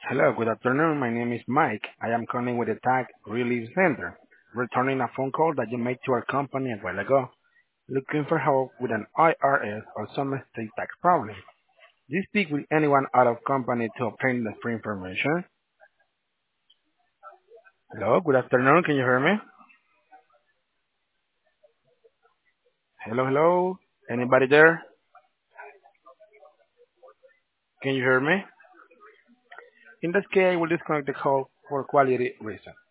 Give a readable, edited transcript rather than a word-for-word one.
Hello, good afternoon. My name is Mike. I am calling with the Tax Relief Center, returning a phone call that you made to our company a while ago, looking for help with an IRS or some state tax problem. Do you speak with anyone out of company to obtain the free information? Hello, good afternoon. Can you hear me? Hello, hello. Anybody there? Can you hear me? In this case, I will disconnect the call for quality reasons.